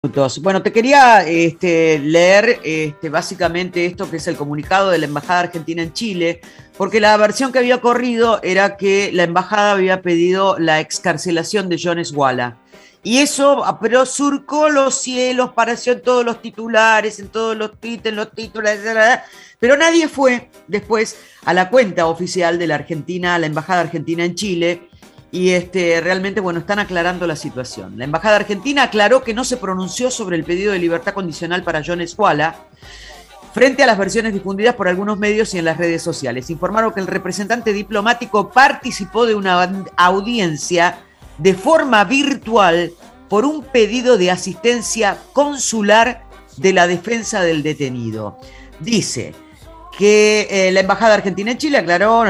Minutos. Bueno, te quería leer básicamente esto que es el comunicado de la Embajada Argentina en Chile, porque la versión que había corrido era que la Embajada había pedido la excarcelación de Jones Walla. Y eso, pero surcó los cielos, apareció en todos los titulares, en todos los tweets, en los títulos, etc. Pero nadie fue después a la cuenta oficial de la Argentina, la Embajada Argentina en Chile. Y realmente, bueno, están aclarando la situación. La Embajada Argentina aclaró que no se pronunció sobre el pedido de libertad condicional para Jones Walla frente a las versiones difundidas por algunos medios y en las redes sociales. Informaron que el representante diplomático participó de una audiencia de forma virtual por un pedido de asistencia consular de la defensa del detenido. Dice que la Embajada Argentina en Chile aclaró,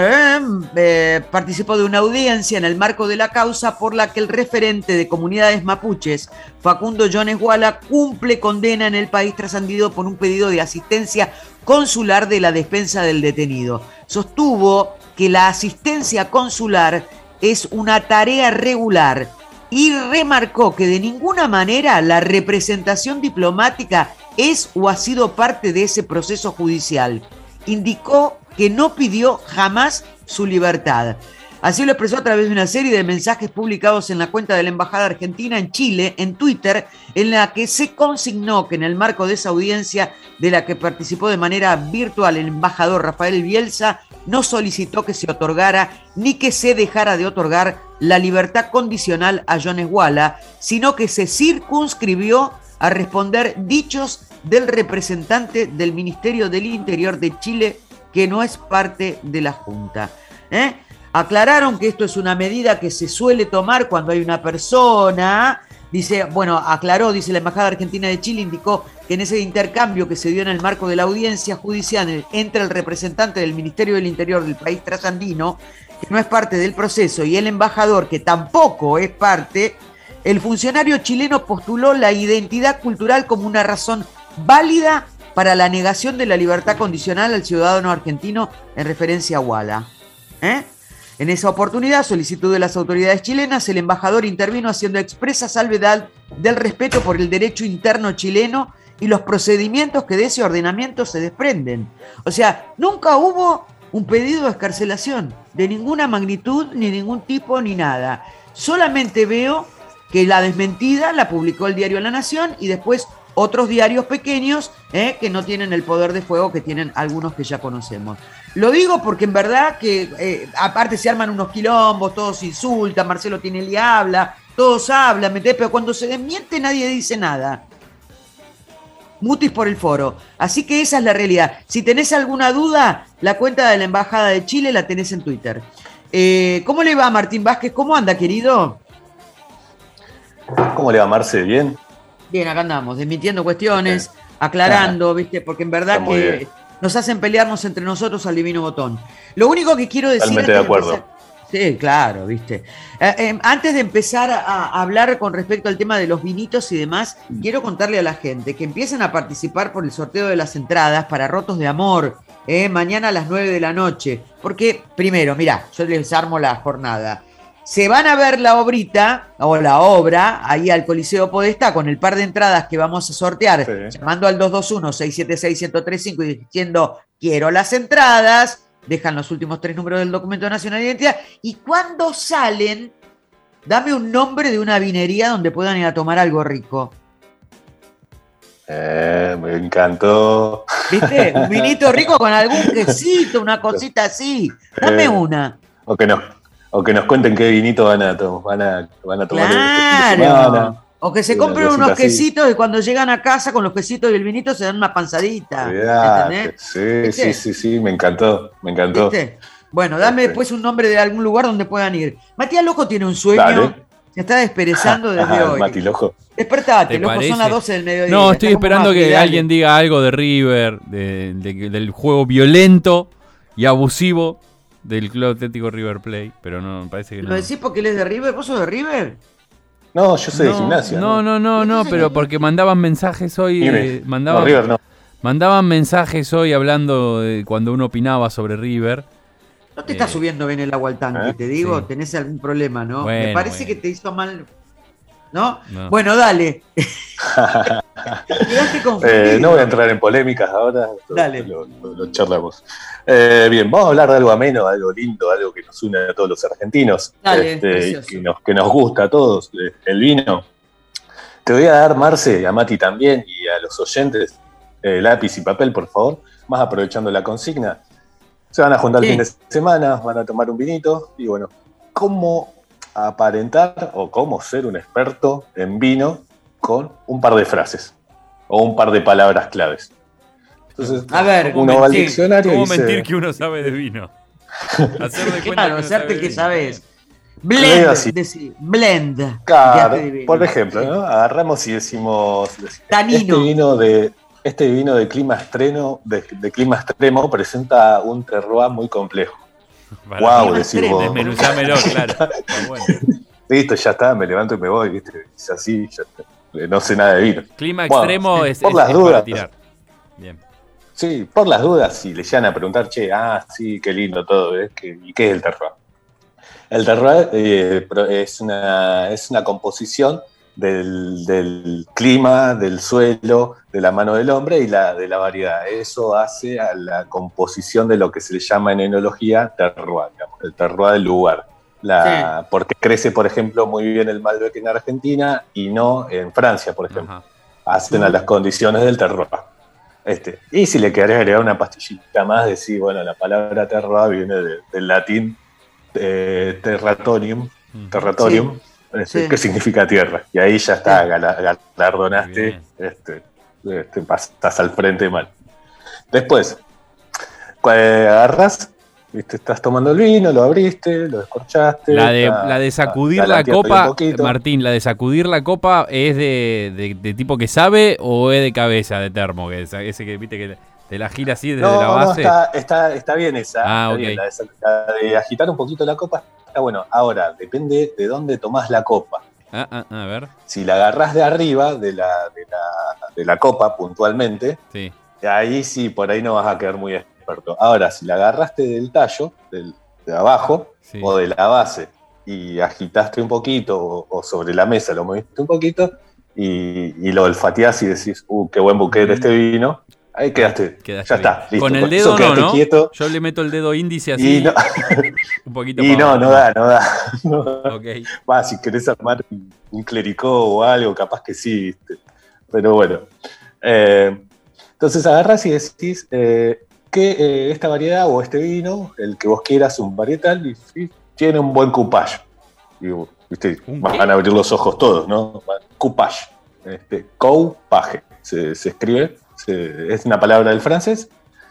participó de una audiencia en el marco de la causa por la que el referente de comunidades mapuches, Facundo Jones Walla, cumple condena en el país trascendido por un pedido de asistencia consular de la defensa del detenido. Sostuvo que la asistencia consular es una tarea regular y remarcó que de ninguna manera la representación diplomática es o ha sido parte de ese proceso judicial. Indicó que no pidió jamás su libertad. Así lo expresó a través de una serie de mensajes publicados en la cuenta de la Embajada Argentina en Chile, en Twitter, en la que se consignó que en el marco de esa audiencia de la que participó de manera virtual el embajador Rafael Bielsa, no solicitó que se otorgara ni que se dejara de otorgar la libertad condicional a Jones Walla, sino que se circunscribió a responder dichos del representante del Ministerio del Interior de Chile, que no es parte de la Junta. Aclararon que esto es una medida que se suele tomar cuando hay una persona. Dice, bueno, aclaró, dice la Embajada Argentina de Chile, indicó que en ese intercambio que se dio en el marco de la audiencia judicial entre el representante del Ministerio del Interior del país trasandino, que no es parte del proceso, y el embajador, que tampoco es parte, el funcionario chileno postuló la identidad cultural como una razón válida para la negación de la libertad condicional al ciudadano argentino en referencia a Walla. En esa oportunidad, solicitud de las autoridades chilenas, el embajador intervino haciendo expresa salvedad del respeto por el derecho interno chileno y los procedimientos que de ese ordenamiento se desprenden. O sea, nunca hubo un pedido de excarcelación de ninguna magnitud, ni ningún tipo, ni nada. Solamente veo que la desmentida la publicó el diario La Nación y después otros diarios pequeños que no tienen el poder de fuego que tienen algunos que ya conocemos. Lo digo porque en verdad que aparte se arman unos quilombos, todos insultan, Marcelo Tinelli habla, todos hablan, pero cuando se desmiente nadie dice nada. Mutis por el foro. Así que esa es la realidad. Si tenés alguna duda, la cuenta de la Embajada de Chile la tenés en Twitter. ¿Cómo le va a Martín Vázquez? ¿Cómo anda, querido? ¿Cómo le va, Marce? ¿Bien? Bien, acá andamos, desmintiendo cuestiones, aclarando, ¿viste? Porque en verdad que nos hacen pelearnos entre nosotros al divino botón. Lo único que quiero decir... Totalmente de acuerdo. Sí, claro, ¿viste? Antes de empezar a hablar con respecto al tema de los vinitos y demás, quiero contarle a la gente que empiecen a participar por el sorteo de las entradas para Rotos de Amor, mañana a las 9 de la noche. Porque, primero, mirá, yo les armo la jornada. Se van a ver la obrita, o la obra, ahí al Coliseo Podestá, con el par de entradas que vamos a sortear, sí, llamando al 221-676-1035 y diciendo, quiero las entradas, dejan los últimos 3 números del documento nacional de identidad, y cuando salen, dame un nombre de una vinería donde puedan ir a tomar algo rico. Me encantó. ¿Viste? Un vinito rico con algún quesito, una cosita así. Dame una. O que nos cuenten qué vinito van a tomar. Claro. O que se compren unos quesitos y cuando llegan a casa con los quesitos y el vinito se dan una panzadita. Sí, me encantó. ¿Viste? Bueno, dame después un nombre de algún lugar donde puedan ir. Matías Loco tiene un sueño. Dale. Se está desperezando desde hoy. Mati Loco. Despertate, Loco, son las 12 del mediodía. No, estoy esperando que alguien diga algo de River, del juego violento y abusivo del Club Atlético River Plate, pero no, me parece que no. ¿Lo decís porque él es de River? ¿Vos sos de River? No, yo soy de Gimnasia. No, pero porque mandaban mensajes hoy. Mandaban mensajes hoy hablando de cuando uno opinaba sobre River. No te está subiendo bien el agua al tanque, te digo, sí. Tenés algún problema, ¿no? Bueno, me parece que te hizo mal. ¿no? No. Bueno, dale. Quedaste confundido. No voy a entrar en polémicas ahora, Dale. lo charlamos. Bien, vamos a hablar de algo ameno, algo lindo, algo que nos une a todos los argentinos. Dale, Y precioso. que nos gusta a todos, el vino. Te voy a dar, Marce, a Mati también y a los oyentes, lápiz y papel, por favor, más aprovechando la consigna. Se van a juntar el Sí. fin de semana, van a tomar un vinito y bueno, ¿cómo aparentar o cómo ser un experto en vino con un par de frases o un par de palabras claves? Entonces, A ver, uno va al sí. diccionario ¿Cómo y dice, mentir que uno sabe de vino? Hacer de cuenta Claro, uno hacerte sabe el que de sabes. vino. Blend, así. decí, blend. claro, Quedaste divino. por ejemplo, Sí. ¿no? Agarramos y decimos, Tanino. este vino de clima extremo presenta un terroir muy complejo. Para Wow, clima decís extremo. vos. Desmenuzámelo, claro. Está bueno. Listo, ya está, me levanto y me voy, ¿viste? Es así, ya está. No sé nada de vino. Clima Bueno, extremo es por las para dudas. tirar. Bien. Sí, por las dudas, si le llegan a preguntar, che, sí, qué lindo todo, ¿ves? ¿Y qué es el terroir? El terroir es una composición del clima, del suelo, de la mano del hombre y de la variedad. Eso hace a la composición de lo que se le llama en enología terroir, digamos, el terroir del lugar. Porque crece, por ejemplo, muy bien el Malbec en Argentina y no en Francia, por ejemplo. Ajá. Hacen a las condiciones del terroir. Y si le querés agregar una pastillita más, decir, bueno, la palabra terroir viene del latín terratorium, Sí. que significa tierra. Y ahí ya está, galardonaste, pasás al frente mal. Después, agarrás, ¿viste? Estás tomando el vino, lo abriste, lo descorchaste. La de sacudir la copa, Martín, la de sacudir la copa es de tipo que sabe o es de cabeza, de termo, que ese que viste que te la gira así desde la base. No, está bien esa. Ah, está ok. bien, la de agitar un poquito la copa está bueno. Ahora, depende de dónde tomás la copa. A ver. Si la agarrás de arriba de la copa puntualmente, Sí. ahí sí, por ahí no vas a quedar muy experto. Ahora, si la agarraste del tallo, de abajo, Sí. o de la base, y agitaste un poquito, o sobre la mesa lo moviste un poquito, y lo olfateás y decís, qué buen buquete este vino, ahí quedaste ya bien. está, listo. Con el Con dedo eso quedate ¿no? quieto. Yo le meto el dedo índice así. Y no, un poquito y para no abajo. da. Ok. Va, si querés armar un clericó o algo, capaz que sí, ¿viste? Pero bueno. Entonces agarrás y decís que esta variedad o este vino, el que vos quieras, un varietal, y tiene un buen coupage. Digo, ¿viste? Van a abrir los ojos todos, ¿no? Coupage. Coupage se escribe, es una palabra del francés.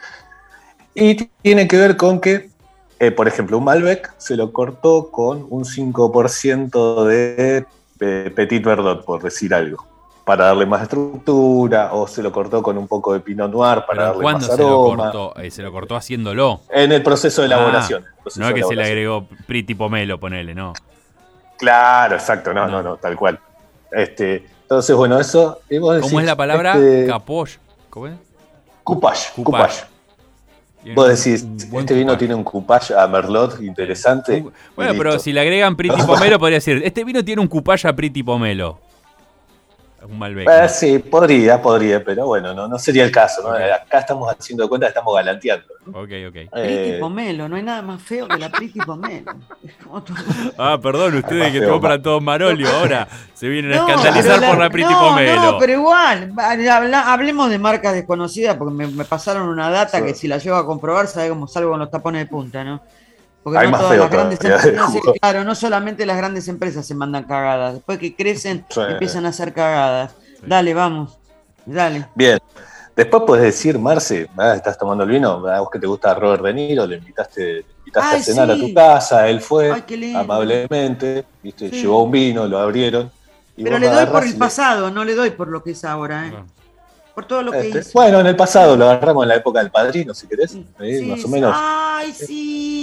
Y tiene que ver con que, por ejemplo, un Malbec se lo cortó con un 5% de Petit Verdot, por decir algo, para darle más estructura, o se lo cortó con un poco de Pinot Noir para darle más se aroma. lo cortó? Se lo cortó haciéndolo. En el proceso de elaboración. No es que se le agregó Priti Pomelo, ponele, ¿no? Claro, exacto, no, tal cual. Entonces, bueno, eso... ¿Cómo es la palabra? Capoche. ¿Cómo es? Coupage. Vos decís, este vino tiene un coupage a Merlot interesante. Bueno, pero si le agregan Priti Pomelo, podría decir, este vino tiene un coupage a Priti Pomelo. Un Malbec. Sí, podría, pero bueno, no sería el caso, ¿no? Okay. Acá estamos haciendo cuenta que estamos galanteando, ¿no? Ok. Priti Pomelo, no hay nada más feo que la Priti Pomelo. Perdón, ustedes que compran todo Marolio ahora se vienen a escandalizar por la Priti Pomelo. No, pero igual, hablemos de marcas desconocidas porque me pasaron una data que si la llevo a comprobar, sabe cómo salgo con los tapones de punta, ¿no? Porque hay no más todas feo las grandes empresas, claro, no solamente las grandes empresas se mandan cagadas, después que crecen empiezan a hacer cagadas. Sí. Dale, vamos, dale. Bien, después puedes decir, Marce, estás tomando el vino, vos que te gusta Robert De Niro, le invitaste a cenar a tu casa, él fue amablemente, ¿viste? Sí. Llevó un vino, lo abrieron. Y pero le doy por el pasado, no le doy por lo que es ahora, ¿eh? Por todo lo que hizo. Bueno, en el pasado lo agarramos en la época del Padrino, si querés, más o menos. Ay, sí.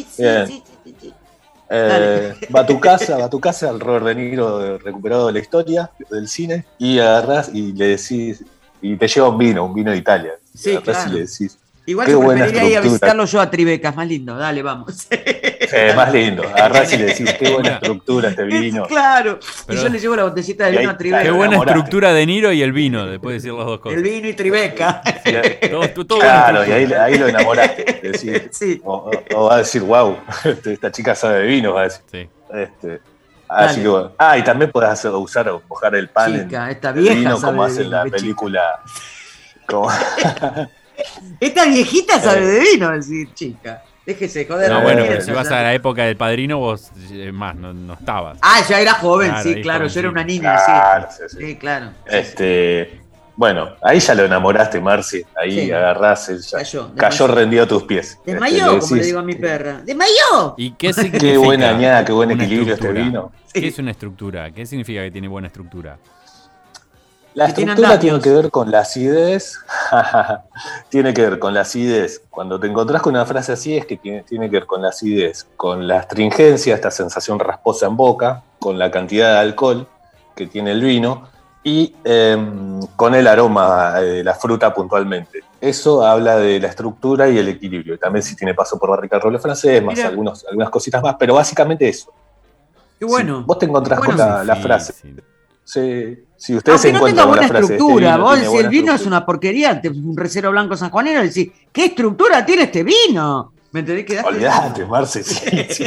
Va a tu casa, el Robert De Niro recuperado de la historia del cine, y agarrás y le decís, y te lleva un vino de Italia. Sí, claro. Y le decís, igual yo preferiría ir a visitarlo yo a Tribeca, es más lindo, dale, vamos. Más lindo. Agarrás y le decís, qué buena estructura este vino. Claro. Pero, y yo le llevo la botellita de vino a Tribeca. Qué buena estructura de Niro y el vino, después de decir las dos cosas. El vino y Tribeca. Todo claro, y ahí lo enamoraste. Decir, sí. O va a decir, wow, esta chica sabe de vino, va a decir. Sí. Así que bueno. Y también podés usar o mojar el pan chica, esta vieja el vino como hace en la película. Como... Esta viejita sabe de vino, decir, chica. Déjese joder. No, bueno, pero si vas a la época del Padrino, vos más no estabas. Ya era joven, claro, sí, claro. Yo era una niña, claro, sí, claro. Bueno, ahí ya lo enamoraste, Marci. Ahí agarrás, cayó rendido a tus pies. Desmayó, como le digo a mi perra. ¡Desmayó! ¿Y qué significa? Qué buena añada, qué buen equilibrio este vino. ¿Qué es una estructura? ¿Qué significa que tiene buena estructura? La estructura tiene que ver con la acidez. Tiene que ver con la acidez. Cuando te encontrás con una frase así es que tiene que ver con la acidez, con la astringencia, esta sensación rasposa en boca, con la cantidad de alcohol que tiene el vino y con el aroma de la fruta puntualmente. Eso habla de la estructura y el equilibrio. También si tiene paso por barrica roble francés, más algunas cositas más, pero básicamente eso. Qué bueno. Si vos te encontrás con la frase. Si ustedes aunque se no tenga buena estructura, vos decís el vino es una porquería, un recero blanco sanjuanero, decís, ¿qué estructura tiene este vino? ¿Me entendés? Olvídate, Marce, sí.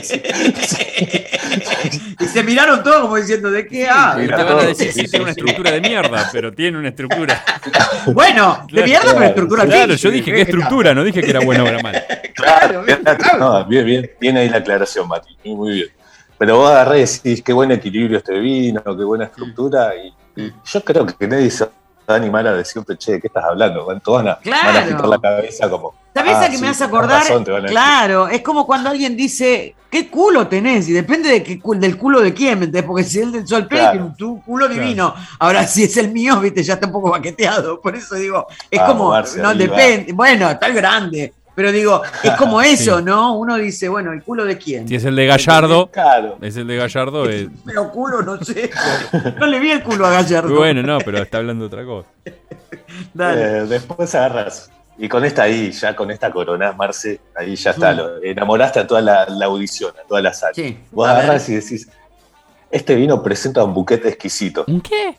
Y se miraron todos como diciendo, ¿de qué hablas? Y te van a decir, sí, tiene una estructura de mierda, pero tiene una estructura. Bueno, de mierda, pero estructura. Claro, yo dije qué estructura, no dije que era buena o era mala. Claro. No, bien ahí la aclaración, Mati, muy bien. Pero vos agarrás y decís, qué buen equilibrio este vino, qué buena estructura, y yo creo que nadie se va a animar a decirte, che, ¿qué estás hablando? Todos van a quitar la cabeza como... ¿Sabés a qué me vas a acordar? Claro, es como cuando alguien dice, ¿qué culo tenés? Y depende del culo de quién, ¿me entendés? Porque si es del Sol Play, tu culo divino. Ahora, si es el mío, viste, ya está un poco baqueteado. Por eso digo, es como, no depende. Bueno, está el grande. Pero digo, es como eso, ¿no? Uno dice, bueno, ¿el culo de quién? Si es el de Gallardo, claro. Es el de Gallardo. Pero culo, no sé. No le vi el culo a Gallardo. Bueno, no, pero está hablando de otra cosa. Dale. Después agarras. Y con esta con esta coronás, Marce, ahí ya está. Enamoraste a toda la audición, a toda la sala. Sí. Vos agarrás y decís, este vino presenta un buquete exquisito. ¿Un qué?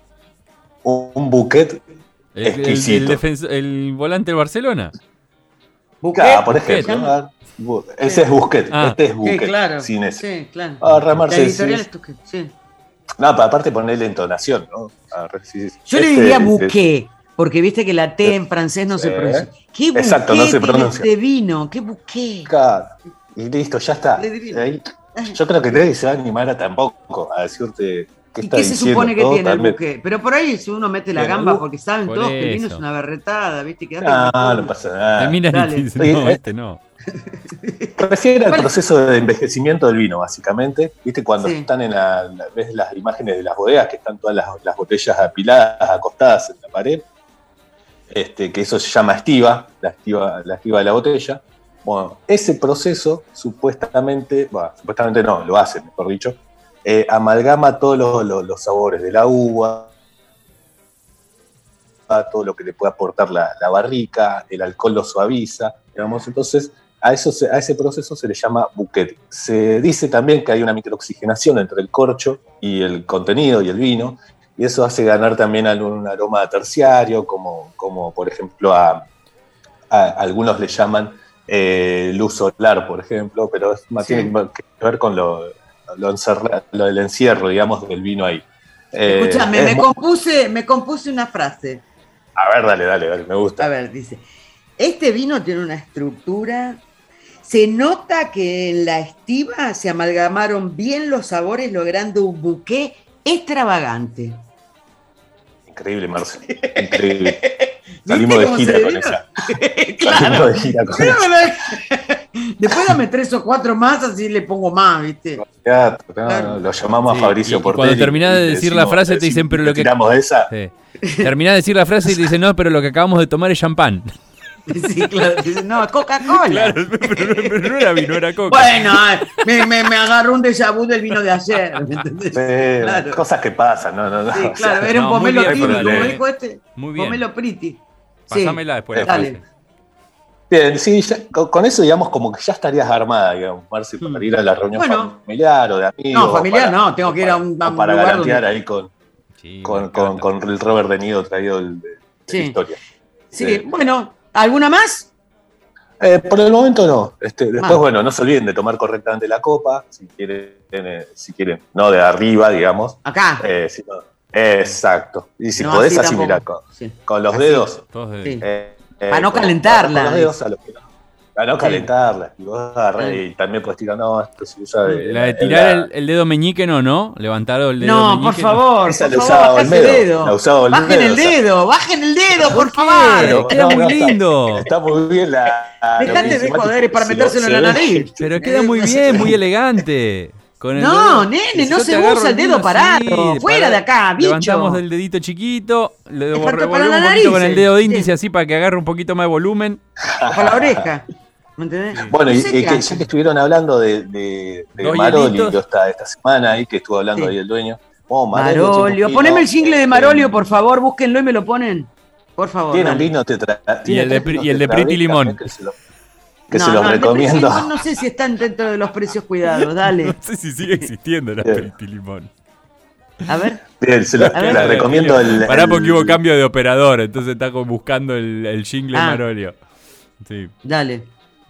Un buquet exquisito. El volante del Barcelona. Claro, por ejemplo. Ese es Busquets. Este es Busquets. Claro. Sin ese. Sí, claro. La editorial es Busquets, sí. No, aparte ponerle entonación, ¿no? Yo le diría Bouquet, porque viste que la T en francés no se pronuncia. ¿Qué exacto, no se pronuncia. Este vino? ¿Qué Bouquet? Claro. Y listo, ya está. Ahí, yo creo que nadie se va a animar tampoco a decirte qué está diciendo. ¿Y qué se supone que tiene el Bouquet? Pero por ahí si uno mete la gamba, porque saben todos que el vino es una berretada, ¿viste? No pasa nada. Termina y dice, no, no. Refiere al proceso de envejecimiento del vino, básicamente. ¿Viste? Cuando están ves las imágenes de las bodegas, que están todas las botellas apiladas, acostadas en la pared, que eso se llama estiva, la estiva de la botella. Bueno, ese proceso supuestamente no, lo hace, mejor dicho, amalgama todos los sabores de la uva, todo lo que le puede aportar la barrica, el alcohol lo suaviza, digamos. Entonces a ese proceso se le llama Bouquet. Se dice también que hay una microoxigenación entre el corcho y el contenido y el vino, y eso hace ganar también algún aroma terciario, como por ejemplo a algunos le llaman luz solar, por ejemplo, pero tiene que ver con lo del encierro, digamos, del vino ahí. Escúchame, me compuse una frase. A ver, dale, me gusta. A ver, dice, este vino tiene una estructura, se nota que en la estiva se amalgamaron bien los sabores logrando un bouquet extravagante. Increíble, Marce, increíble. Salimos de gira con esa. Claro. Salimos de gira con esa. Después dame 3 o 4 más, así le pongo más, ¿viste? Claro. Lo llamamos a Fabricio Portelli. Cuando terminás de decir la frase te dicen, pero lo que... tiramos de esa. Sí. Terminás de decir la frase y te dicen, no, pero lo que acabamos de tomar es champán. Sí, claro. No, Coca-Cola. Claro, pero no era vino, era Coca. Bueno, me agarró un déjà vu del vino de ayer, ¿me entendés? Claro. Cosas que pasan, no. Sí, claro, era un pomelo pretty, como dijo Muy bien. Pomelo pretty. Pásamela después. Dale. Bien, sí, con eso, digamos, como que ya estarías armada, digamos, Marci, para ir a la reunión familiar o de amigos. No, familiar no, tengo que ir a un para lugar galantear ahí con el Robert De Niro traído de la historia. Sí, bueno, ¿alguna más? Por el momento no. Después, bueno, no se olviden de tomar correctamente la copa, si quieren, no de arriba, digamos. Acá. Exacto. Y si podés así, mirá, con los dedos. Para no calentarla. Con los dedos para no calentarla. Y vos agarrás y también podés tirar, esto se usa la de tirar el dedo meñique ¿no? Levantar el dedo meñique. No, por favor. Esa la usaba Olmedo. Bajen el dedo, por favor. Queda muy lindo. Está muy bien Dejate de joder para metérselo en la nariz. Pero queda muy bien, muy elegante. Nene, no se usa el dedo parado. Fuera de acá, bicho. Levantamos del dedito chiquito, le revolvemos un poquito con el dedo índice así para que agarre un poquito más de volumen. Para la oreja. ¿Me entendés? Bueno, ya que estuvieron hablando de Marolio esta semana ahí, que estuvo hablando ahí el dueño. Marolio, poneme el jingle de Marolio, por favor, búsquenlo y me lo ponen. Por favor. Tiene un vino y el de Pretty Limón. Que se los recomiendo. No sé si están dentro de los precios cuidados, dale. No sé si sigue existiendo la Pretty Limón. A ver. Bien, les recomiendo Pará porque hubo cambio de operador, entonces está buscando el jingle de Marolio. Sí. Dale.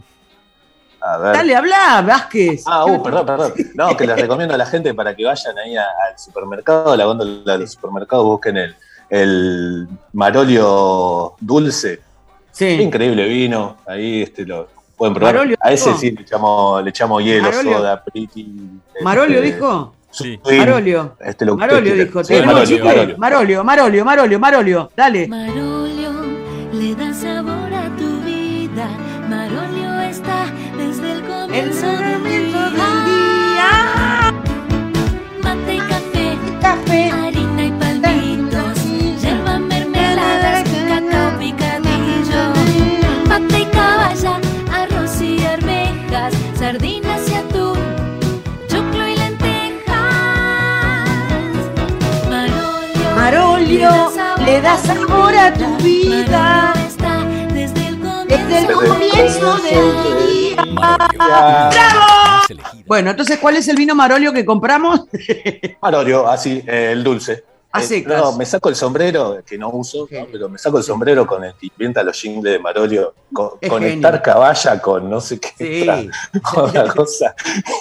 A ver. Dale, habla, Vázquez. Perdón. No, que les recomiendo a la gente para que vayan ahí al supermercado, a la góndola del supermercado, busquen el Marolio dulce. Sí. Increíble vino, ahí lo pueden probar. Marolio, a ese sí le echamos hielo, Marolio. soda, pretty. ¿Marolio dijo? Sí. Marolio. Marolio dijo. Sí, Marolio, dale. Marolio le da sabor a tu vida. Marolio está desde el comienzo del día. Mate y café, harina y palmitos, yerba, mermeladas, cacao picadillo. Mate y caballa, arroz y arvejas, sardinas y atún, choclo y lentejas. Marolio le da sabor a tu vida. Desde el comienzo del día. ¡Bravo! Bueno, entonces, ¿cuál es el vino Marolio que compramos? Marolio, así, el dulce. No, me saco el sombrero, que no uso, pero me saco el sombrero con el que inventa los jingles de Marolio. Conectar caballa con no sé qué, con la cosa,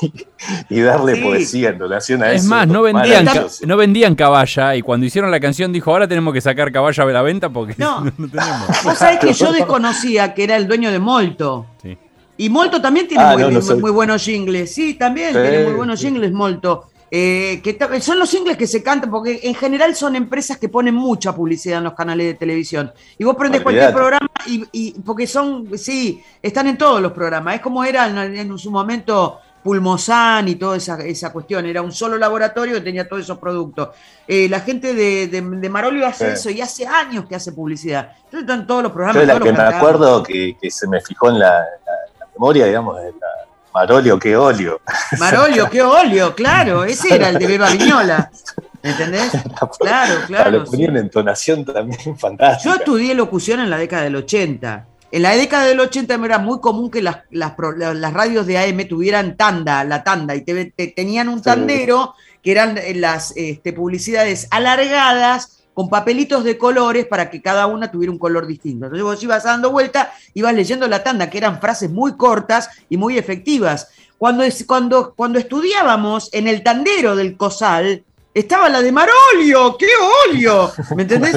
y darle poesía en relación a eso. Es más, no vendían caballa, y cuando hicieron la canción dijo, ahora tenemos que sacar caballa de la venta porque no tenemos. Vos sabés que yo desconocía que era el dueño de Molto. Sí. Y Molto también tiene muy buenos jingles. Sí, también tiene muy buenos jingles Molto. Que son los jingles que se cantan, porque en general son empresas que ponen mucha publicidad en los canales de televisión. Y vos prendés cualquier programa y porque están en todos los programas. Es como era en su momento Pulmosan y toda esa cuestión. Era un solo laboratorio que tenía todos esos productos. La gente de Marolio hace eso y hace años que hace publicidad. Entonces están en todos los programas. Yo la que me acuerdo que se me fijó en la memoria, digamos, de Marolio, qué óleo. Marolio, qué óleo, claro. Ese era el de Beba Viñola. ¿Entendés? Claro. Le ponía una entonación también fantástica. Yo estudié locución en la década del 80. En la década del 80 era muy común que las radios de AM tuvieran la tanda, y tenían un tandero que eran las publicidades alargadas con papelitos de colores para que cada una tuviera un color distinto. Entonces vos ibas dando vuelta, ibas leyendo la tanda, que eran frases muy cortas y muy efectivas. Cuando estudiábamos en el tandero del COSAL, estaba la de Marolio, ¡qué óleo! ¿Me entendés?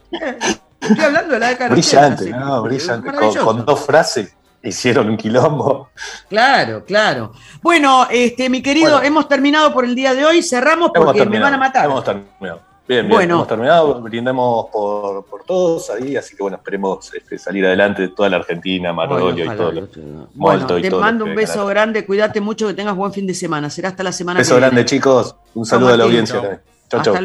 Estoy hablando de la década de 80. Brillante. Con 2 frases hicieron un quilombo. Claro. Bueno, mi querido, hemos terminado por el día de hoy. Cerramos porque me van a matar. Hemos terminado. Bien, hemos terminado, brindemos por todos ahí, así que esperemos salir adelante de toda la Argentina, Marolio y todo lo te mando un beso grande, cuídate mucho, que tengas buen fin de semana. Será hasta la semana que viene. Beso grande, chicos. Un saludo a la audiencia. Chau.